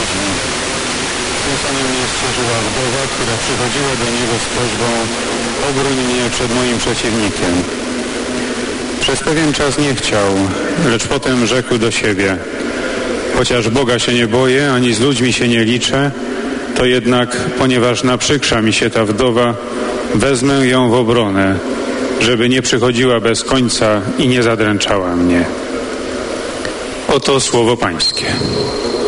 przyjaźni. Tym samym miejscu żyła wdowa, która przychodziła do niego z prośbą: obroń mnie przed moim przeciwnikiem. Przez pewien czas nie chciał, lecz potem rzekł do siebie: chociaż Boga się nie boję, ani z ludźmi się nie liczę, to jednak, ponieważ naprzykrza mi się ta wdowa, wezmę ją w obronę, żeby nie przychodziła bez końca i nie zadręczała mnie. Oto słowo Pańskie.